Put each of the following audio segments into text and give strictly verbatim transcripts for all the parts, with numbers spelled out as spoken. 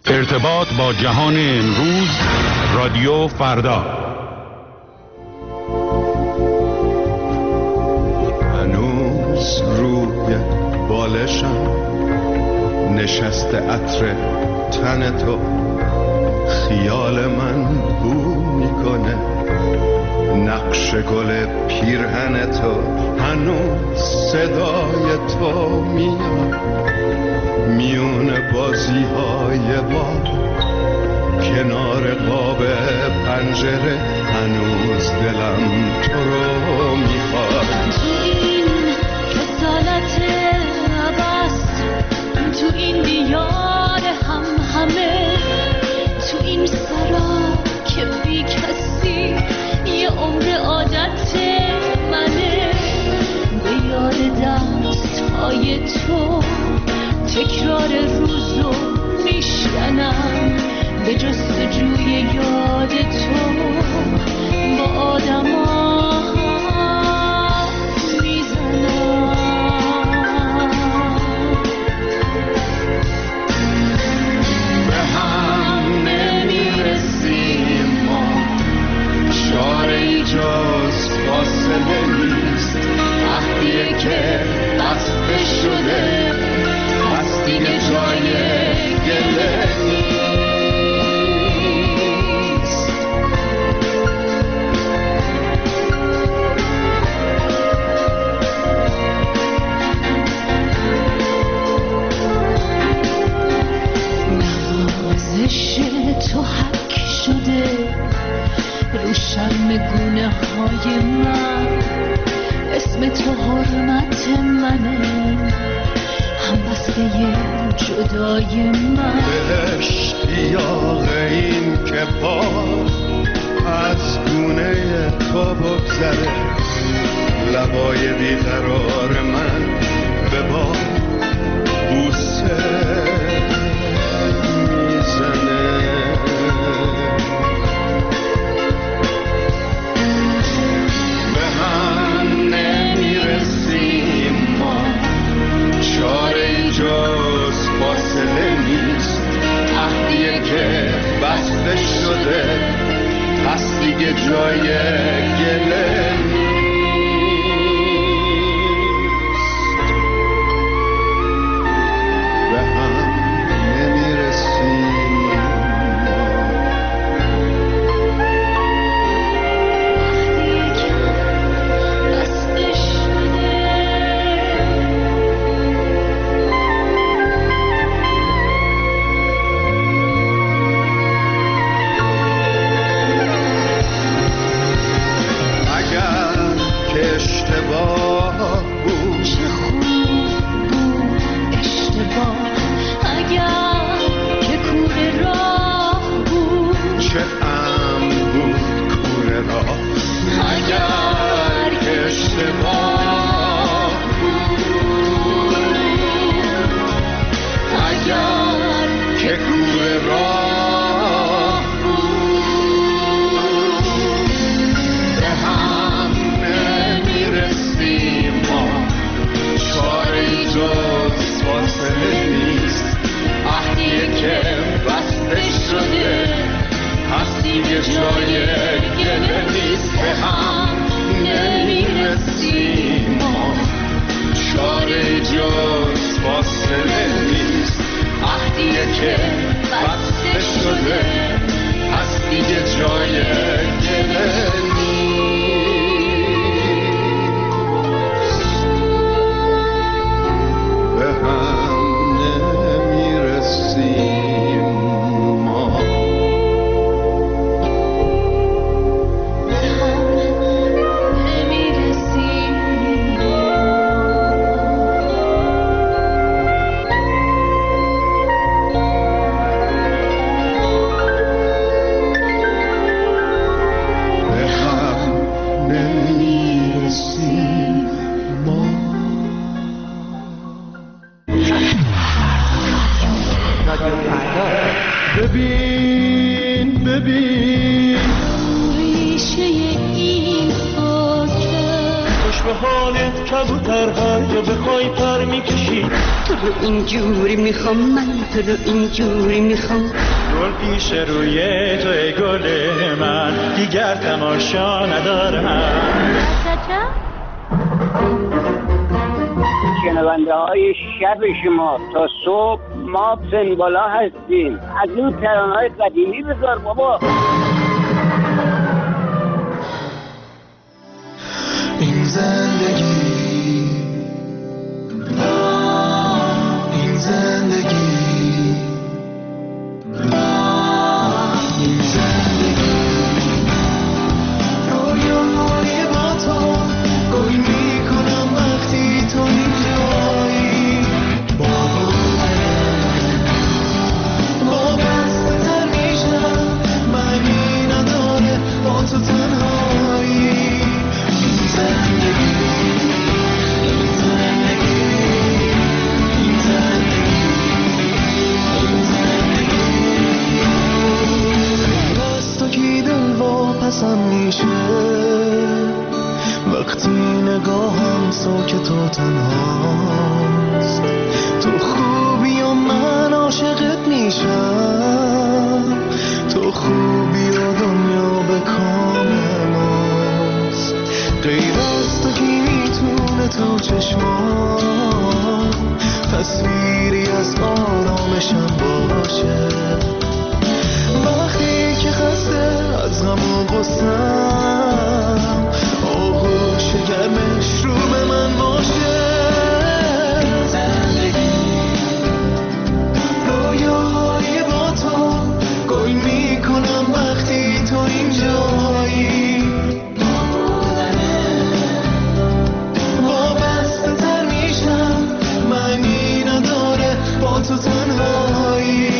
ارتباط با جهان امروز، رادیو فردا. هنوز روی بالشم نشسته عطر تن تو، خیال من بو میکنه نقش گل پیرهن تو. هنوز صدای تو میاد میون بازی های باب کنار قاب پنجره. هنوز دلم تو رو میخواد. تو این کسالت عباس، تو این دیار هم همه، تو این سرا که بی کسی یه عمر عادت منه. به یاد دست های تو تکرار روزو میشکنم، به جستجوی یاد تو با آدم ها میزنم. به هم نمیرسیم ما، چاره‌ای جز فاصله نیست. عهدیه که بسته شده، پس دیگه جای گله نیست. نوازش تو حک شده رو شرم گونه های من، اسم تو حرمت منه، هم بسته جدای من. به اشتیاق این که پا از گونه تو بگذره، لبای بیقرار من به باد بوسه میزنه. به هم نمیرسیم ما، چاره جز فاصله نیست. عهدیه که بسته شده، پس دیگه جای گله نیست. به هم نمیرسیم ما. عهدیه که بسته شده. اگر که اشتباه بود، چه خوب بود اشتباه، اگر که کوره راه بود، چه امن بود کوره راه. اگر که اشتباه بود، اگر که کوره راه بود. به هم نمیرسیم ما، چاره‌ای جز فاصله نیست. عهدیه که بسته شده، پس دیگه جای گله نیست. به هم نمیرسیم ما، چاره‌ای جز فاصله نیست. عهدیه که بسته شده، پس دیگه جای گله نیست. به هم نمیرسیم ما. به هم نمیرسیم. به هم نمیرسیم ما. ببین ببین ریشه این فاکر خوش به حالت کبوترها یا بخوای پر میکشی. تو رو اینجوری میخوام من، تو رو اینجوری میخوام. گل پیش روی تو ای گل من، دیگر تماشا ندارم. شنونده های شب شما تا صبح ما پنبالا هستیم. از اون ترانه های قدیمی بذار بابا. این زندگی این زندگی این زندگی رویاهای با تو گل میکنم وقتی تو اینجایی. با با بسته تر میشم معنی نداره با تو تنهایی. این زندگی این زندگی این زندگی این زندگی از تو کی دل واپسم میشه وقتی نگاهم ساکت و تنهاست. تو خوبی و من عاشقت میشم، تو خوبی و دنیا به کام ماست. غیر از تو کی میتونه تو چشمام تصویری از آرامشم باشه. وقتی که خسته از غم و غصه‌ام آغوش گرمش رو به من باشه. زندگی رویاهای با تو گل میکنم وقتی تو اینجایی. با بسته تر میشم معنی نداره با تو تنهایی.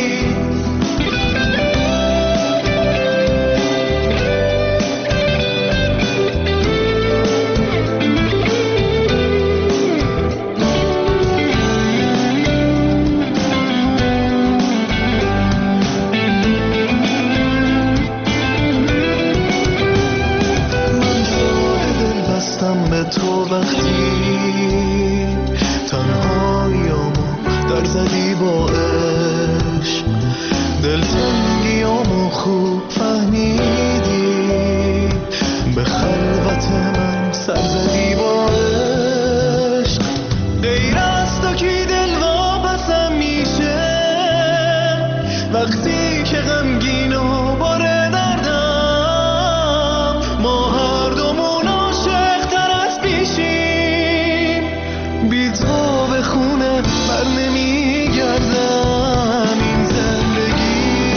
تو وقتی تنهاییامو در زدی با عشق، دلتنگیامو خوب فهمیدی، به خلوت من سر زدی با عشق. غیر از تو کی دل واپسم میشه وقتی که غمگین و باره دردم. ما هر دومون عاشق تر از پیشیم، بی تو به خونه بر نمیگردم. این زندگی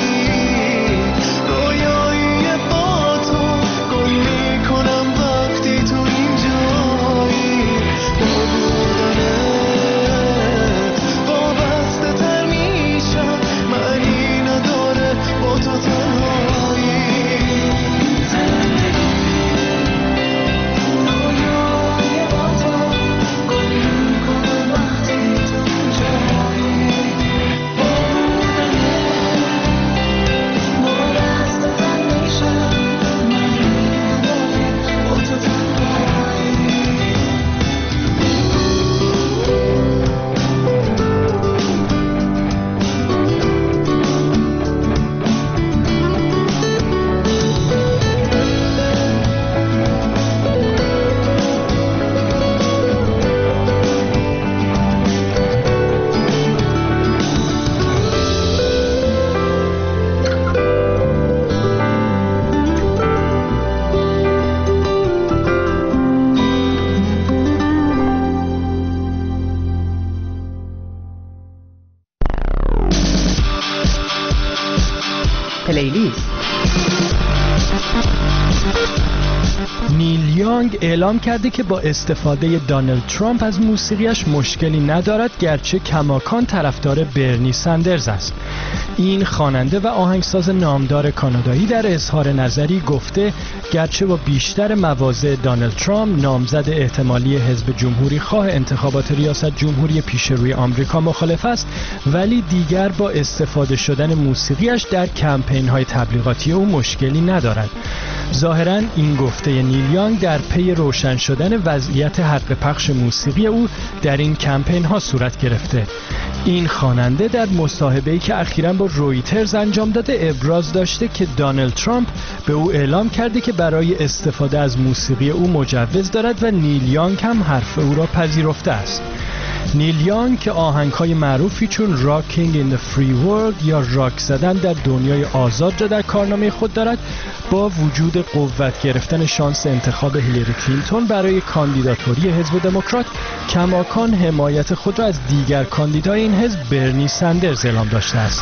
رویایی با تو گل میکنم وقتی تو اینجایی. با بودنت وابسته تر میشم معنی نداره با تو تنهایی. پلیلیست. نیل یانگ اعلام کرده که با استفاده دونالد ترامپ از موسیقیش مشکلی ندارد، گرچه کماکان طرفدار برنی سندرز است. این خواننده و آهنگساز نامدار کانادایی در اظهار نظری گفته گرچه با بیشتر مواضع دونالد ترامپ نامزد احتمالی حزب جمهوری خواه انتخابات ریاست جمهوری پیش روی آمریکا مخالف است، ولی دیگر با استفاده شدن موسیقیش در کمپین‌های تبلیغاتی او مشکلی ندارد. ظاهراً این گفته نیل یانگ در پی روشن شدن وضعیت حق پخش موسیقی او در این کمپین ها صورت گرفته. این خواننده در مصاحبه‌ای که اخیراً با رویترز انجام داده ابراز داشته که دونالد ترامپ به او اعلام کرده که برای استفاده از موسیقی او مجوز دارد و نیل یانگ هم حرف او را پذیرفته است. نیل یانگ که آهنگ‌های معروفی چون راکینگ این the free world یا راک زدن در دنیای آزاد را در کارنامه خود دارد، با وجود قوت گرفتن شانس انتخاب هیلاری کلینتون برای کاندیداتوری حزب دموکرات کماکان حمایت خود را از دیگر کاندیدای این حزب برنی سندرز اعلام داشته است.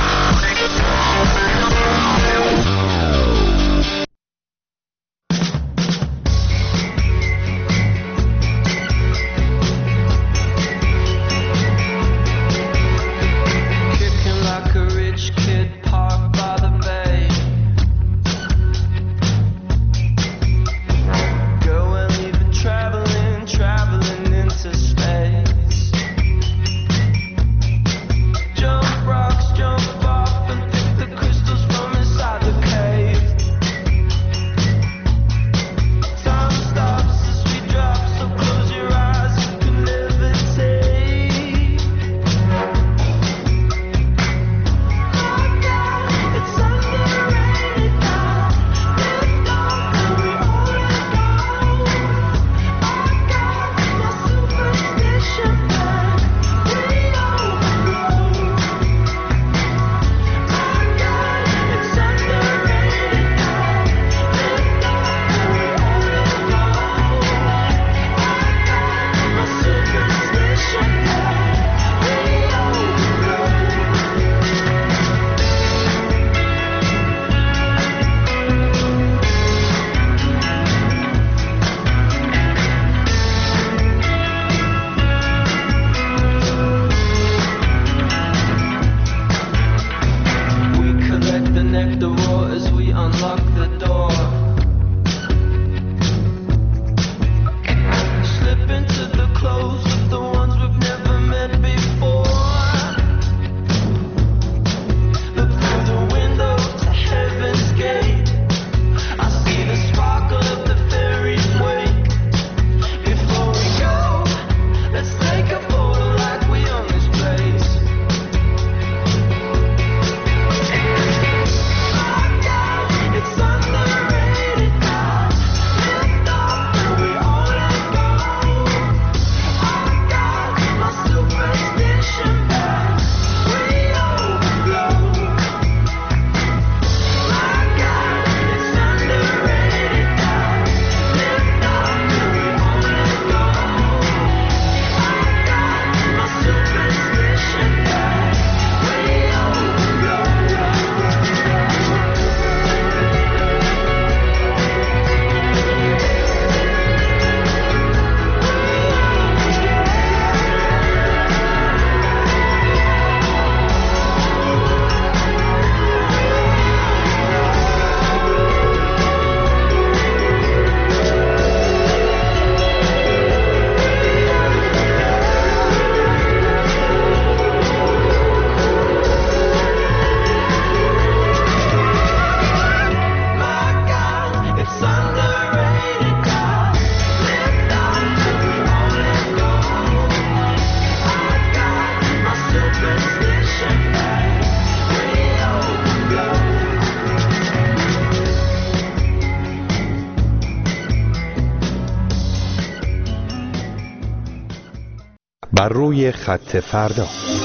بر روی خط فردا.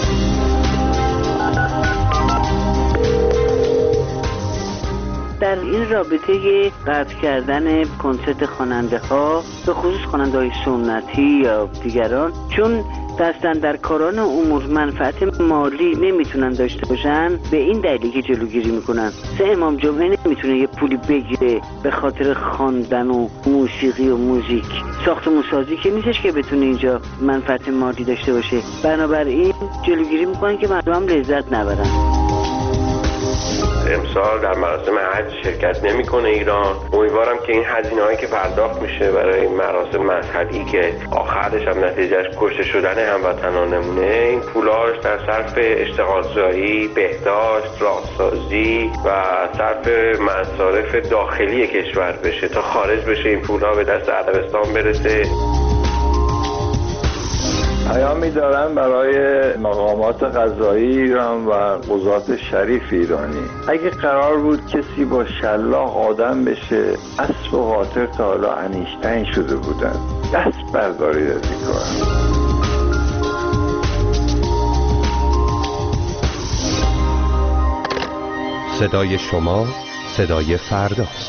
در این رابطه قطع کردن کنسرت خواننده ها به خصوص خواننده های سنتی یا دیگران، چون دستن در کاران امور منفعت مالی نمیتونن داشته باشن، به این دلیل که جلوگیری میکنن. سه امام جمعه نمیتونه یه پولی بگیره به خاطر خواندن و موسیقی و موزیک. ساختمون سازی که نیستش که بتونه اینجا منفعت مالی داشته باشه، بنابراین جلوگیری میکنن که مردم لذت نبرن. امسال در مراسم حج شرکت نمیکنه ایران. امیدوارم که این هزینه‌هایی که پرداخت میشه برای این مراسم مذهبی که آخرش هم نتیجهش کشته شدن هموطنانمونه، این پولاش در صرف اشتغالزایی، بهداشت، راهسازی و صرف مصارف داخلی کشور بشه تا خارج بشه این پولا به دست عربستان برسه. پیامی دارم برای مقامات قضایی ایران و قضات شریف ایرانی. اگه قرار بود کسی با شلاق آدم بشه، اسب و قاطر تا حالا انیشتین شده بودن. دست بردارید از این کار. صدای شما صدای فرداست.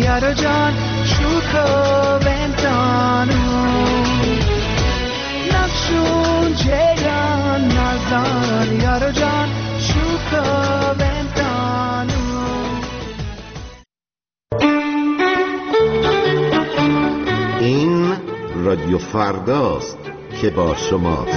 Jaro Jan, Shuko Ventano. رادیو فرداست که با شماست.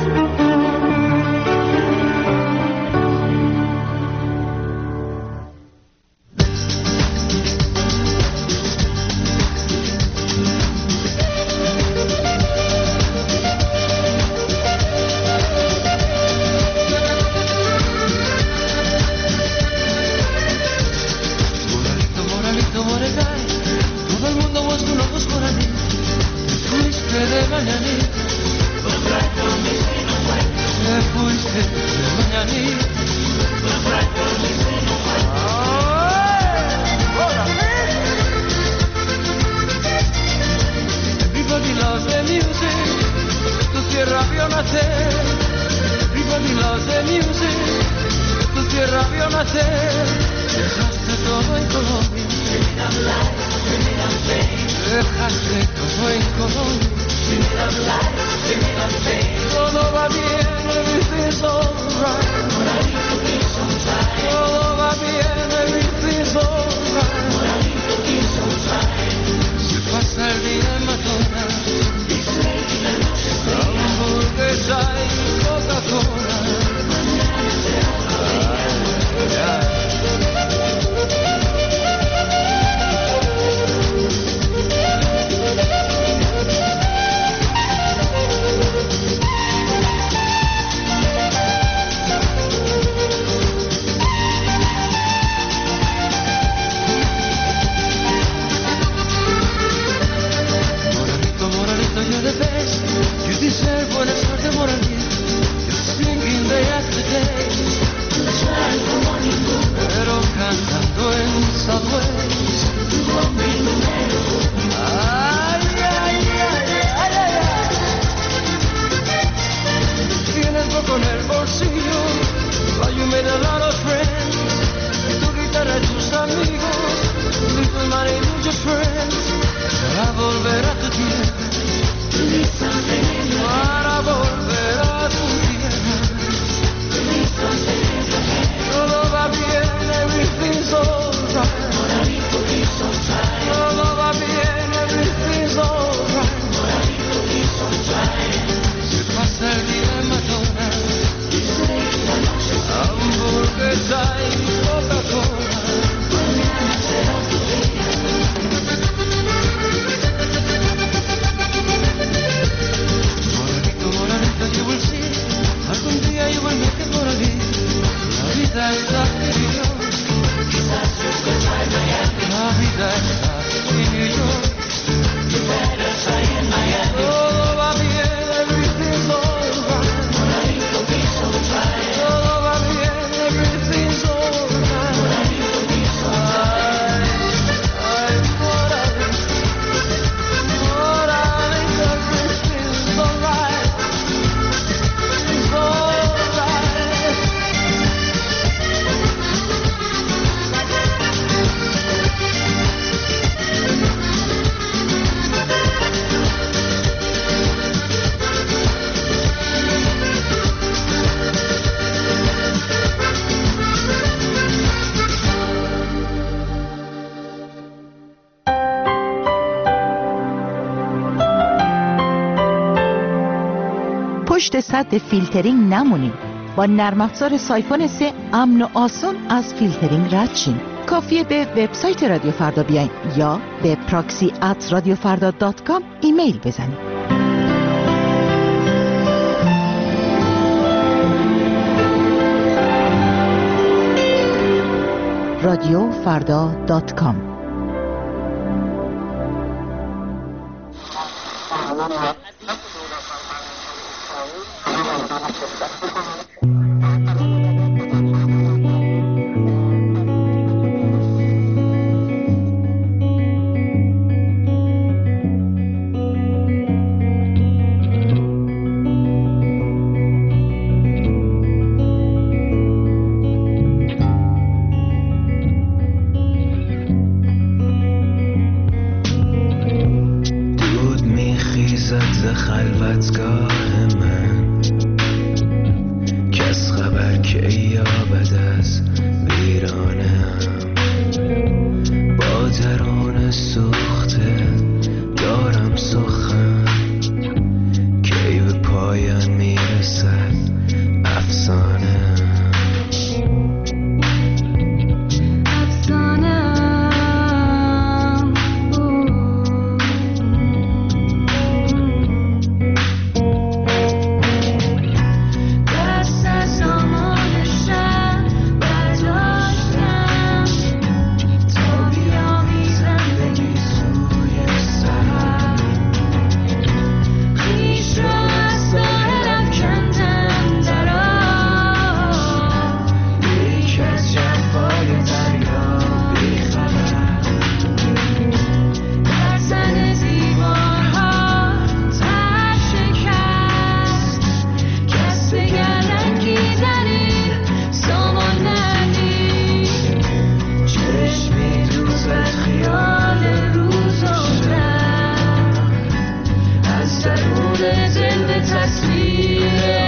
پشت سد فیلترینگ نمونید. با نرم افزار سایفون سه امن و آسان از فیلترینگ رد شین. کافیه به وبسایت رادیو فردا بیاین یا به پراکسی ات رادیو فردا دات کام ایمیل بزنید. رادیو فردا دات کام. تصویر